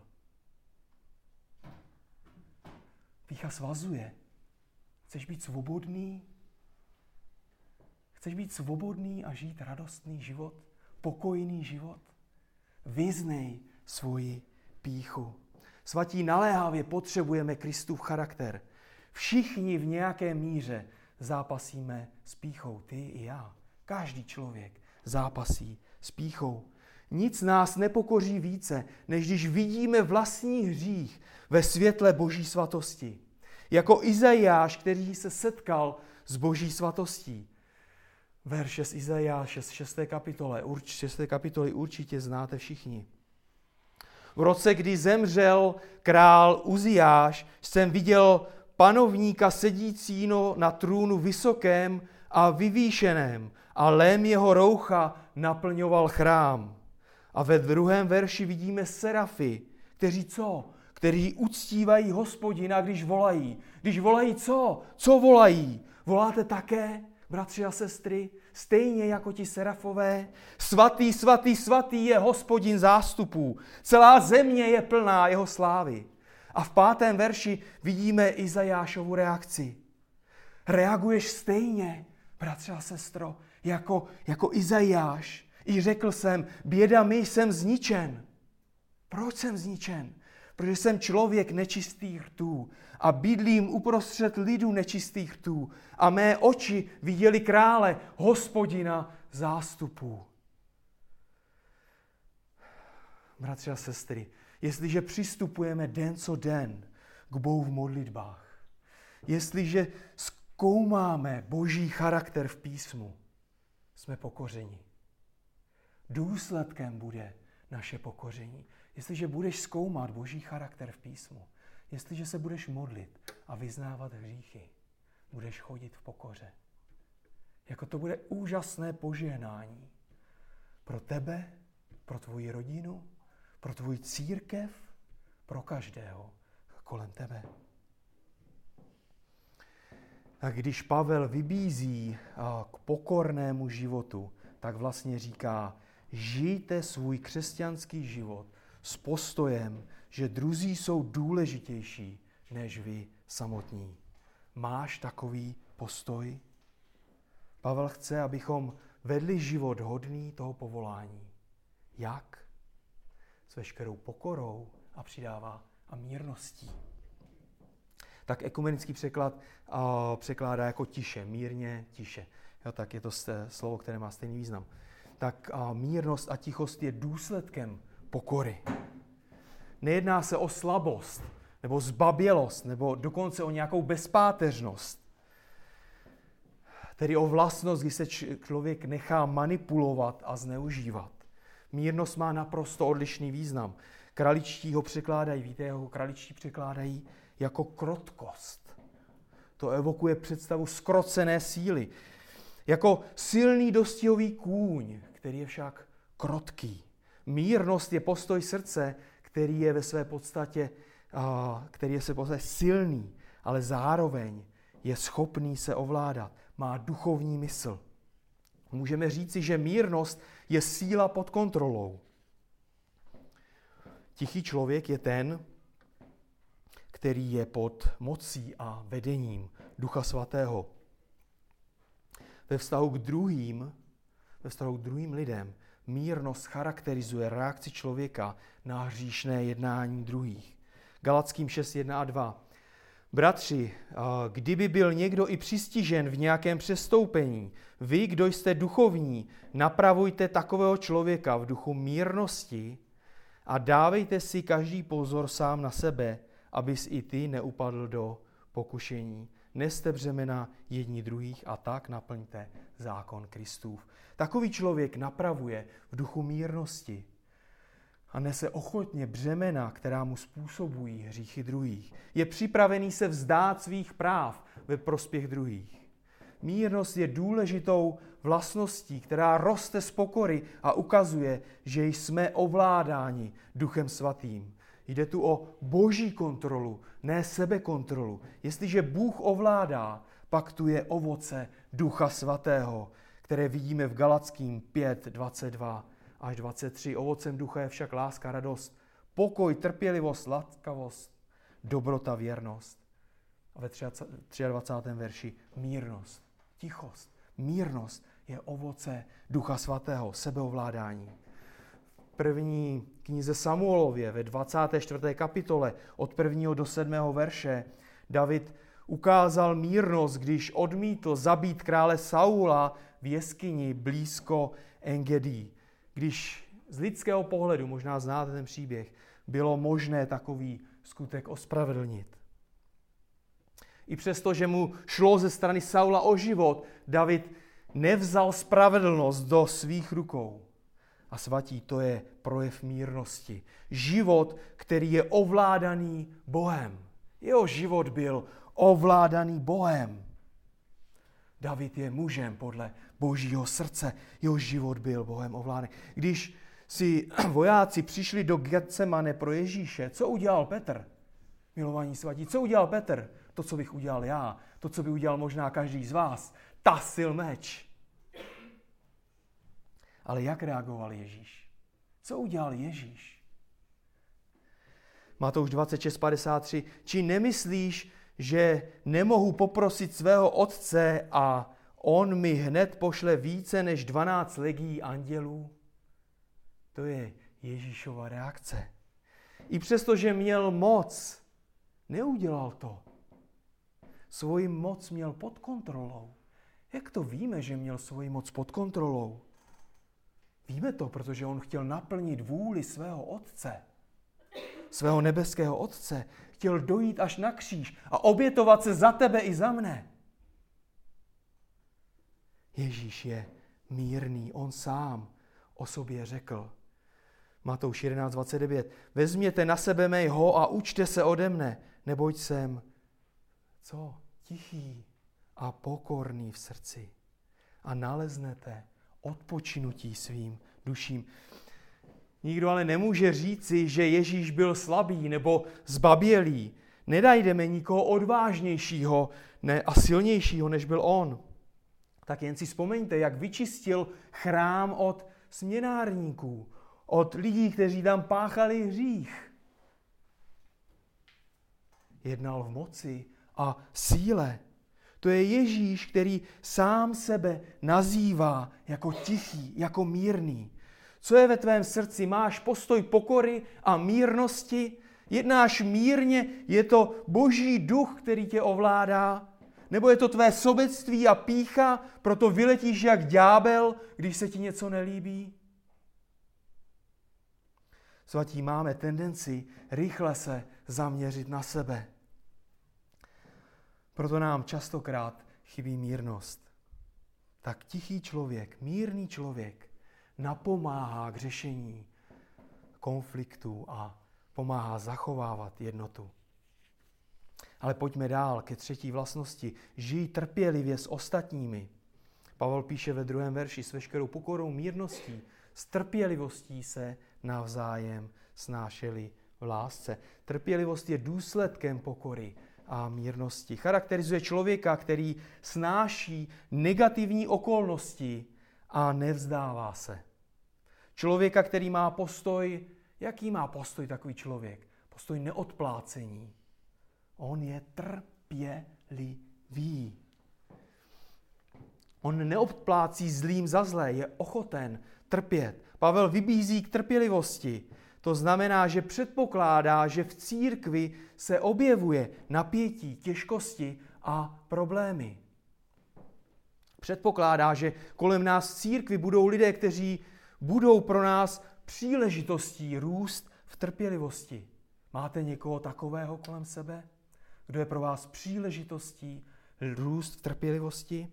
Pýcha svazuje. Chceš být svobodný? Chceš být svobodný a žít radostný život? Pokojný život? Vyznej svoji pýchu. Svatí, naléhavě potřebujeme Kristův charakter. Všichni v nějaké míře zápasíme s pýchou. Ty i já. Každý člověk zápasí s pýchou. Nic nás nepokoří více, než když vidíme vlastní hřích ve světle Boží svatosti. Jako Izajáš, který se setkal s Boží svatostí. Verše z Izajáše z šesté kapitole, šesté kapitoly určitě znáte všichni. V roce, kdy zemřel král Uziáš, jsem viděl panovníka sedícího na trůnu vysokém a vyvýšeném a lém jeho roucha naplňoval chrám. A ve druhém verši vidíme serafy, kteří co? Kteří uctívají Hospodina, když volají. Když volají co? Co volají? Voláte také, bratři a sestry, stejně jako ti serafové? Svatý, svatý, svatý je Hospodin zástupů. Celá země je plná jeho slávy. A v pátém verši vidíme Izajášovu reakci. Reaguješ stejně, bratře a sestro, jako, jako Izajáš. I řekl jsem, běda mi, jsem zničen. Proč jsem zničen? Protože jsem člověk nečistých rtů a bydlím uprostřed lidu nečistých rtů a mé oči viděli krále, Hospodina zástupů. Bratři a sestry, jestliže přistupujeme den co den k Bohu v modlitbách, jestliže zkoumáme Boží charakter v písmu, jsme pokořeni. Důsledkem bude naše pokoření. Jestliže budeš zkoumat Boží charakter v písmu, jestliže se budeš modlit a vyznávat hříchy, budeš chodit v pokoře. Jako to bude úžasné požehnání. Pro tebe, pro tvoji rodinu, pro tvoji církev, pro každého kolem tebe. A když Pavel vybízí k pokornému životu, tak vlastně říká, žijte svůj křesťanský život s postojem, že druzí jsou důležitější než vy samotní. Máš takový postoj? Pavel chce, abychom vedli život hodný toho povolání. Jak? S veškerou pokorou a přidává a mírností. Tak ekumenický překlad a, překládá jako tiše, mírně, tiše. Jo, tak je to slovo, které má stejný význam. Tak a, mírnost a tichost je důsledkem pokory. Nejedná se o slabost, nebo zbabělost, nebo dokonce o nějakou bezpáteřnost. Tedy o vlastnost, kdy se člověk nechá manipulovat a zneužívat. Mírnost má naprosto odlišný význam. Kraličtí ho překládají, víte, jeho kraličtí překládají jako krotkost. To evokuje představu zkrocené síly. Jako silný dostihový kůň, který je však krotký. Mírnost je postoj srdce, který je ve své podstatě, který je ve své podstatě silný, ale zároveň je schopný se ovládat. Má duchovní mysl. Můžeme říci, že mírnost je síla pod kontrolou. Tichý člověk je ten, který je pod mocí a vedením Ducha Svatého. Ve vztahu k druhým, ve vztahu k druhým lidem, mírnost charakterizuje reakci člověka na hříšné jednání druhých. Galackým šest, jedna a dva. Bratři, kdyby byl někdo i přistižen v nějakém přestoupení, vy, kdo jste duchovní, napravujte takového člověka v duchu mírnosti a dávejte si každý pozor sám na sebe, abys i ty neupadl do pokušení. Neste břemena jedni druhých a tak naplňte zákon Kristův. Takový člověk napravuje v duchu mírnosti a nese ochotně břemena, která mu způsobují hříchy druhých. Je připravený se vzdát svých práv ve prospěch druhých. Mírnost je důležitou vlastností, která roste z pokory a ukazuje, že jsme ovládáni Duchem Svatým. Jde tu o boží kontrolu, ne sebekontrolu. Jestliže Bůh ovládá, pak tu je ovoce Ducha Svatého, které vidíme v Galackým pět, dvacet dva až dvacet tři. Ovocem ducha je však láska, radost, pokoj, trpělivost, laskavost, dobrota, věrnost. A ve dvacátém třetím verši mírnost, tichost. Mírnost je ovoce Ducha Svatého, sebeovládání. V první knize Samuelově ve dvacáté čtvrté kapitole od prvního do sedmého verše David ukázal mírnost, když odmítl zabít krále Saula v jeskyni blízko Engedi. Když z lidského pohledu, možná znáte ten příběh, bylo možné takový skutek ospravedlnit. I přesto, že mu šlo ze strany Saula o život, David nevzal spravedlnost do svých rukou. A svatí, to je projev mírnosti. Život, který je ovládaný Bohem. Jeho život byl ovládaný Bohem. David je mužem podle Božího srdce. Jeho život byl Bohem ovládaný. Když si vojáci přišli do Getsemane pro Ježíše, co udělal Petr? Milovaní svatí, co udělal Petr? To, co bych udělal já, to, co by udělal možná každý z vás. Tasil meč. Ale jak reagoval Ježíš? Co udělal Ježíš? Matouš dvacet šest padesát tři. Či nemyslíš, že nemohu poprosit svého otce a on mi hned pošle více než dvanáct legií andělů? To je Ježíšova reakce. I přesto, že měl moc, neudělal to. Svoji moc měl pod kontrolou. Jak to víme, že měl svoji moc pod kontrolou? Víme to, protože on chtěl naplnit vůli svého otce, svého nebeského otce. Chtěl dojít až na kříž a obětovat se za tebe i za mne. Ježíš je mírný, on sám o sobě řekl. Matouš jedenáct dvacet devět. Vezměte na sebe mého a učte se ode mne, neboť jsem co? Tichý a pokorný v srdci. A naleznete odpočinutí svým duším. Nikdo ale nemůže říci, že Ježíš byl slabý nebo zbabělý. Nenajdeme nikoho odvážnějšího ne, a silnějšího, než byl on. Tak jen si vzpomeňte, jak vyčistil chrám od směnárníků, od lidí, kteří tam páchali hřích. Jednal v moci a síle. To je Ježíš, který sám sebe nazývá jako tichý, jako mírný. Co je ve tvém srdci? Máš postoj pokory a mírnosti? Jednáš mírně? Je to Boží duch, který tě ovládá? Nebo je to tvé sobectví a pýcha, proto vyletíš jak ďábel, když se ti něco nelíbí? Svatí, máme tendenci rychle se zaměřit na sebe. Proto nám častokrát chybí mírnost. Tak tichý člověk, mírný člověk napomáhá k řešení konfliktů a pomáhá zachovávat jednotu. Ale pojďme dál ke třetí vlastnosti. Žij trpělivě s ostatními. Pavel píše ve druhém verši: s veškerou pokorou, mírností, s trpělivostí se navzájem snášeli v lásce. Trpělivost je důsledkem pokory a mírnosti. Charakterizuje člověka, který snáší negativní okolnosti a nevzdává se. Člověka, který má postoj, jaký má postoj takový člověk? Postoj neodplácení. On je trpělivý. On neodplácí zlým za zlé, je ochoten trpět. Pavel vybízí k trpělivosti. To znamená, že předpokládá, že v církvi se objevuje napětí, těžkosti a problémy. Předpokládá, že kolem nás v církvi budou lidé, kteří budou pro nás příležitostí růst v trpělivosti. Máte někoho takového kolem sebe? Kdo je pro vás příležitostí růst v trpělivosti?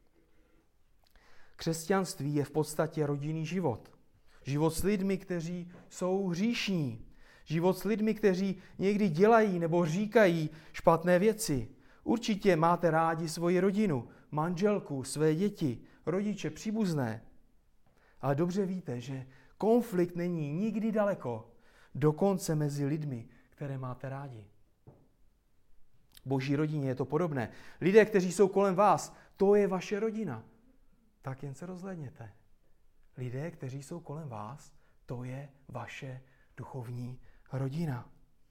Křesťanství je v podstatě rodinný život. Život s lidmi, kteří jsou hříšní. Život s lidmi, kteří někdy dělají nebo říkají špatné věci. Určitě máte rádi svoji rodinu, manželku, své děti, rodiče, příbuzné. Ale dobře víte, že konflikt není nikdy daleko, dokonce mezi lidmi, které máte rádi. V Boží rodině je to podobné. Lidé, kteří jsou kolem vás, to je vaše rodina. Tak jen se rozhlédněte. Lidé, kteří jsou kolem vás, to je vaše duchovní rodina.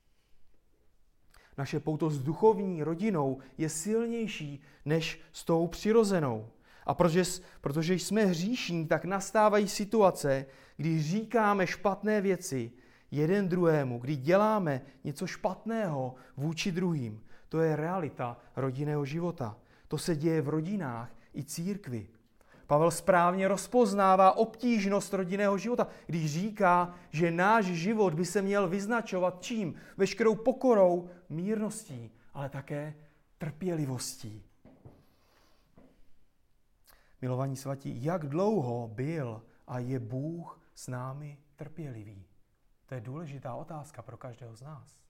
Naše pouto s duchovní rodinou je silnější než s tou přirozenou. A protože, protože jsme hříšní, tak nastávají situace, kdy říkáme špatné věci jeden druhému, kdy děláme něco špatného vůči druhým. To je realita rodinného života. To se děje v rodinách i církvi. Pavel správně rozpoznává obtížnost rodinného života, když říká, že náš život by se měl vyznačovat čím? Veškerou pokorou, mírností, ale také trpělivostí. Milovaní svatí, jak dlouho byl a je Bůh s námi trpělivý? To je důležitá otázka pro každého z nás.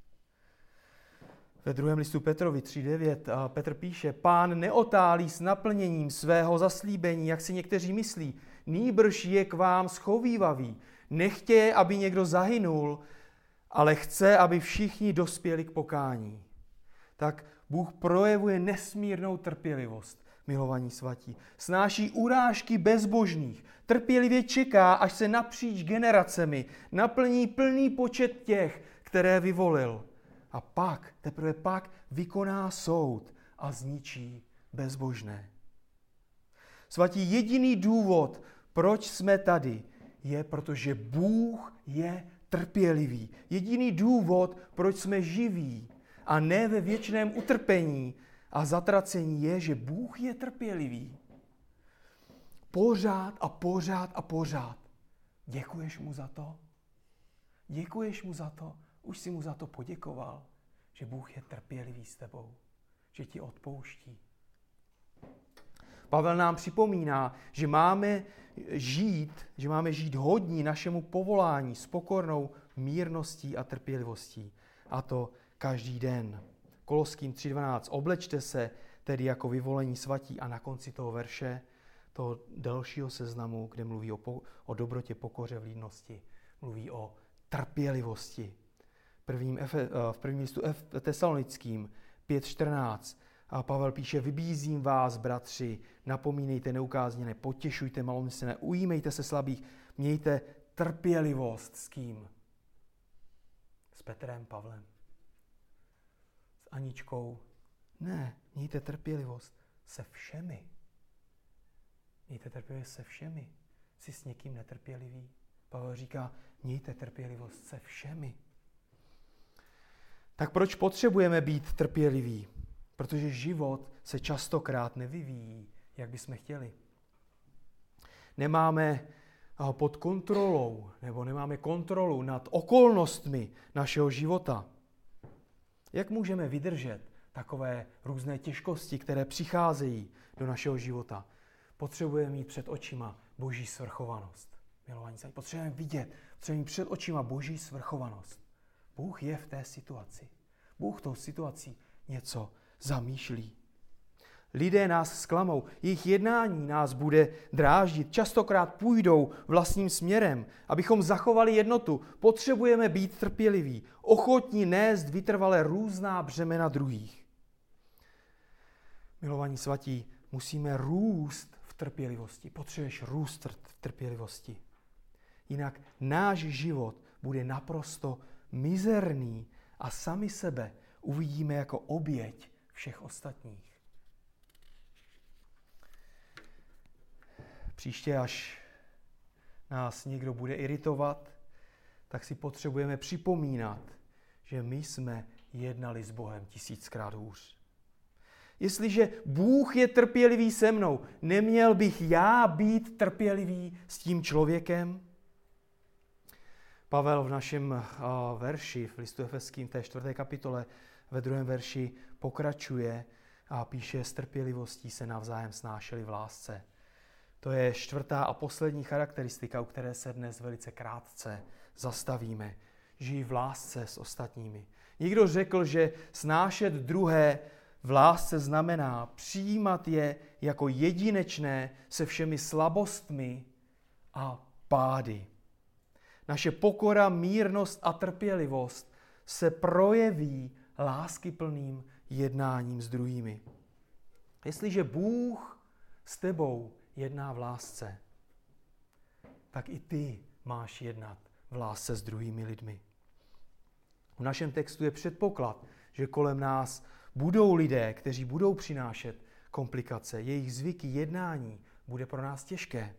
Ve druhém listu Petrovi tři devět Petr píše: Pán neotálí s naplněním svého zaslíbení, jak si někteří myslí, nýbrž je k vám schovívavý. Nechtěje, aby někdo zahynul, ale chce, aby všichni dospěli k pokání. Tak Bůh projevuje nesmírnou trpělivost, milovaní svatí. Snáší urážky bezbožných, trpělivě čeká, až se napříč generacemi naplní plný počet těch, které vyvolil. A pak, teprve pak vykoná soud a zničí bezbožné. Svatí, jediný důvod, proč jsme tady, je, protože Bůh je trpělivý. Jediný důvod, proč jsme živí a ne ve věčném utrpení a zatracení, je, že Bůh je trpělivý. Pořád a pořád a pořád. Děkuješ mu za to? Děkuješ mu za to? Už si mu za to poděkoval, že Bůh je trpělivý s tebou, že ti odpouští. Pavel nám připomíná, že máme žít, že máme žít hodní našemu povolání s pokornou mírností a trpělivostí. A to každý den. Koloským tři dvanáct. Oblečte se tedy jako vyvolení svatí, a na konci toho verše toho dalšího seznamu, kde mluví o, po, o dobrotě, pokoře, vlídnosti, mluví o trpělivosti. Prvním Efe, v prvním listu F, Tesalonickým pět čtrnáct a Pavel píše: vybízím vás, bratři, napomínejte neukázněné, potěšujte malomyslné, ujímejte se slabých, mějte trpělivost. S kým? S Petrem, Pavlem? S Aničkou? Ne, mějte trpělivost se všemi. Mějte trpělivost se všemi. Jsi s někým netrpělivý? Pavel říká, mějte trpělivost se všemi. Tak proč potřebujeme být trpěliví? Protože život se častokrát nevyvíjí, jak bychom chtěli. Nemáme pod kontrolou, nebo nemáme kontrolu nad okolnostmi našeho života. Jak můžeme vydržet takové různé těžkosti, které přicházejí do našeho života? Potřebujeme mít před očima Boží svrchovanost. Milovaní, potřebujeme vidět, potřebujeme mít před očima Boží svrchovanost. Bůh je v té situaci. Bůh tou situací něco zamýšlí. Lidé nás zklamou, jejich jednání nás bude dráždit, častokrát půjdou vlastním směrem. Abychom zachovali jednotu, potřebujeme být trpěliví, ochotní nést vytrvale různá břemena druhých. Milovaní svatí, musíme růst v trpělivosti. Potřebuješ růst v trpělivosti. Jinak náš život bude naprosto mizerný a sami sebe uvidíme jako oběť všech ostatních. Příště, až nás někdo bude iritovat, tak si potřebujeme připomínat, že my jsme jednali s Bohem tisíckrát hůř. Jestliže Bůh je trpělivý se mnou, neměl bych já být trpělivý s tím člověkem? Pavel v našem uh, verši, v listu Efeským, té čtvrté kapitole, ve druhém verši pokračuje a píše: s trpělivostí se navzájem snášeli v lásce. To je čtvrtá a poslední charakteristika, u které se dnes velice krátce zastavíme. Žij v lásce s ostatními. Někdo řekl, že snášet druhé v lásce znamená přijímat je jako jedinečné se všemi slabostmi a pády. Naše pokora, mírnost a trpělivost se projeví láskyplným jednáním s druhými. Jestliže Bůh s tebou jedná v lásce, tak i ty máš jednat v lásce s druhými lidmi. V našem textu je předpoklad, že kolem nás budou lidé, kteří budou přinášet komplikace. Jejich zvyky, jednání bude pro nás těžké.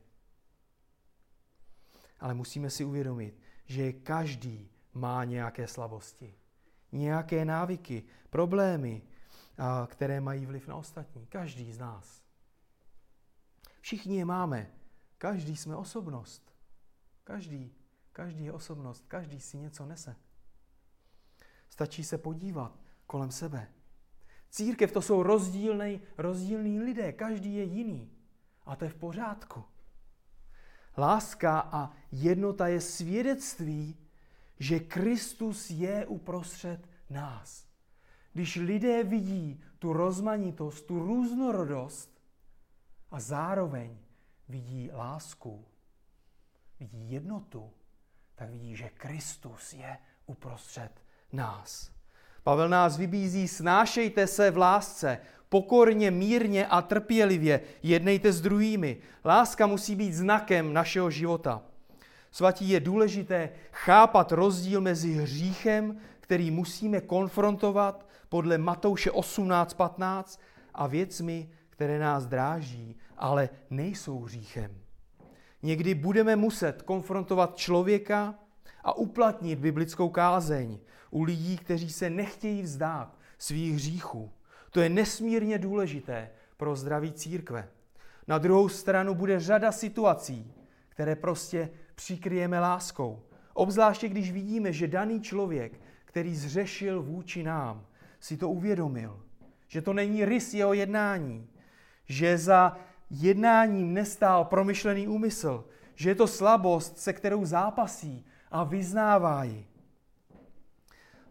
Ale musíme si uvědomit, že každý má nějaké slabosti, nějaké návyky, problémy, které mají vliv na ostatní. Každý z nás. Všichni je máme. Každý jsme osobnost. Každý. Každý je osobnost. Každý si něco nese. Stačí se podívat kolem sebe. Církev to jsou rozdílný, rozdílní lidé. Každý je jiný. A to je v pořádku. Láska a jednota je svědectví, že Kristus je uprostřed nás. Když lidé vidí tu rozmanitost, tu různorodost a zároveň vidí lásku, vidí jednotu, tak vidí, že Kristus je uprostřed nás. Pavel nás vybízí: snášejte se v lásce, pokorně, mírně a trpělivě jednejte s druhými. Láska musí být znakem našeho života. Svatí, je důležité chápat rozdíl mezi hříchem, který musíme konfrontovat podle Matouše osmnáct patnáct, a věcmi, které nás dráží, ale nejsou hříchem. Někdy budeme muset konfrontovat člověka a uplatnit biblickou kázeň u lidí, kteří se nechtějí vzdát svých hříchů. To je nesmírně důležité pro zdraví církve. Na druhou stranu bude řada situací, které prostě přikryjeme láskou. Obzvláště když vidíme, že daný člověk, který zřešil vůči nám, si to uvědomil. Že to není rys jeho jednání. Že za jednáním nestál promyšlený úmysl. Že je to slabost, se kterou zápasí a vyznává ji.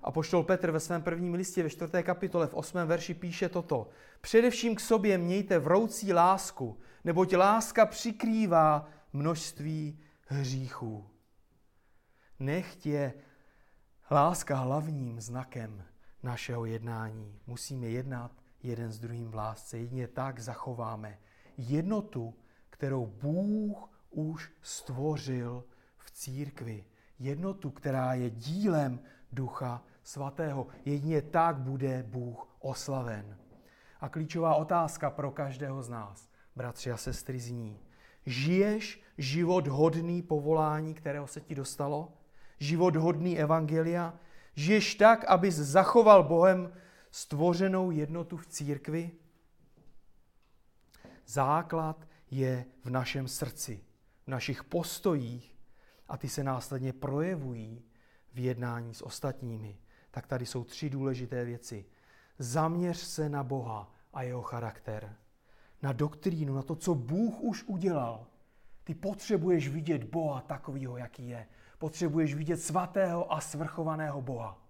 Apoštol Petr ve svém prvním listě ve čtvrté kapitole v osmém verši píše toto. Především k sobě mějte vroucí lásku, neboť láska přikrývá množství hříchů. Nechť je láska hlavním znakem našeho jednání. Musíme jednat jeden s druhým v lásce. Jedině tak zachováme jednotu, kterou Bůh už stvořil v církvi. Jednotu, která je dílem Ducha Svatého. Jedině tak bude Bůh oslaven. A klíčová otázka pro každého z nás, bratři a sestry, zní: žiješ život hodný povolání, kterého se ti dostalo? Život hodný evangelia? Žiješ tak, abys zachoval Bohem stvořenou jednotu v církvi? Základ je v našem srdci, v našich postojích a ty se následně projevují v jednání s ostatními. Tak tady jsou tři důležité věci. Zaměř se na Boha a jeho charakter. Na doktrínu, na to, co Bůh už udělal. Ty potřebuješ vidět Boha takovýho, jaký je. Potřebuješ vidět svatého a svrchovaného Boha.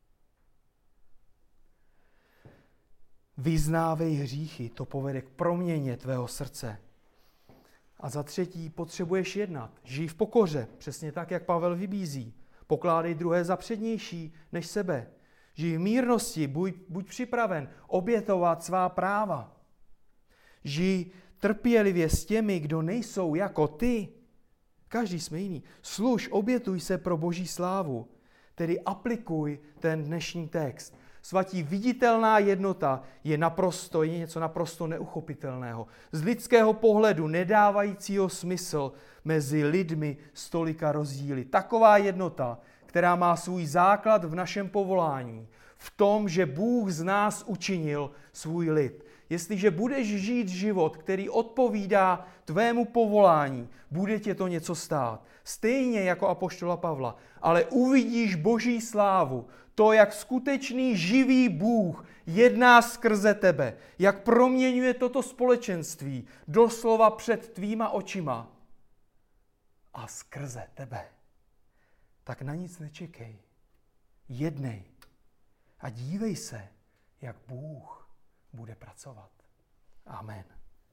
Vyznávej hříchy, to povede k proměně tvého srdce. A za třetí, potřebuješ jednat. Žij v pokoře, přesně tak, jak Pavel vybízí. Pokládej druhé za přednější než sebe. Žij v mírnosti, buď, buď připraven obětovat svá práva. Žij trpělivě s těmi, kdo nejsou jako ty. Každý jsme jiný. Služ, obětuj se pro Boží slávu. Tedy aplikuj ten dnešní text. Svatí, viditelná jednota je naprosto, je něco naprosto neuchopitelného. Z lidského pohledu nedávajícího smysl mezi lidmi s tolika rozdíly. Taková jednota, která má svůj základ v našem povolání, v tom, že Bůh z nás učinil svůj lid. Jestliže budeš žít život, který odpovídá tvému povolání, bude tě to něco stát. Stejně jako apoštola Pavla, ale uvidíš Boží slávu, to, jak skutečný živý Bůh jedná skrze tebe, jak proměňuje toto společenství doslova před tvýma očima a skrze tebe. Tak na nic nečekej. Jednej a dívej se, jak Bůh bude pracovat. Amen.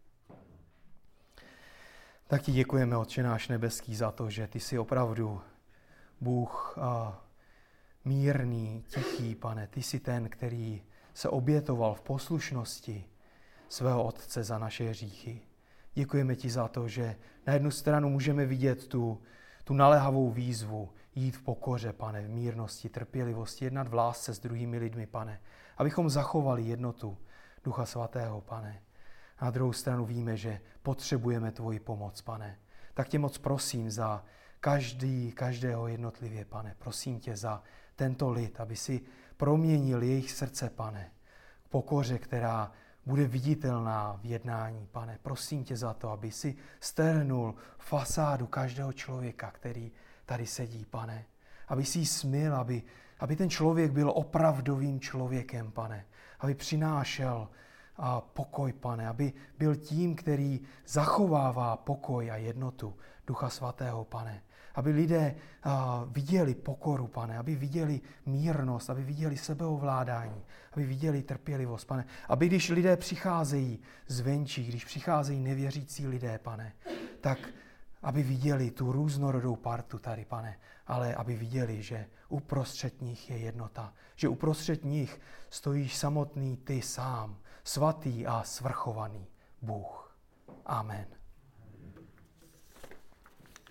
Tak ti děkujeme, Otče náš nebeský, za to, že ty jsi opravdu Bůh a mírný, tichý, Pane. Ty jsi ten, který se obětoval v poslušnosti svého Otce za naše hříchy. Děkujeme ti za to, že na jednu stranu můžeme vidět tu, tu naléhavou výzvu jít v pokoře, Pane, v mírnosti, trpělivosti, jednat v lásce s druhými lidmi, Pane, abychom zachovali jednotu Ducha Svatého, Pane. Na druhou stranu víme, že potřebujeme tvoji pomoc, Pane. Tak tě moc prosím za každý, každého jednotlivě, Pane. Prosím tě za tento lid, aby si proměnil jejich srdce, Pane, k pokoře, která bude viditelná v jednání, Pane. Prosím tě za to, aby si strhnul fasádu každého člověka, který tady sedí, Pane. Aby si ji smyl, aby, aby ten člověk byl opravdovým člověkem, Pane. Aby přinášel a pokoj, Pane, aby byl tím, který zachovává pokoj a jednotu Ducha Svatého, Pane. Aby lidé a, viděli pokoru, Pane, aby viděli mírnost, aby viděli sebeovládání, aby viděli trpělivost, Pane. Aby když lidé přicházejí zvenčí, když přicházejí nevěřící lidé, Pane, tak aby viděli tu různorodou partu tady, Pane, ale aby viděli, že uprostřed nich je jednota, že uprostřed nich stojíš samotný ty sám, svatý a svrchovaný Bůh. Amen.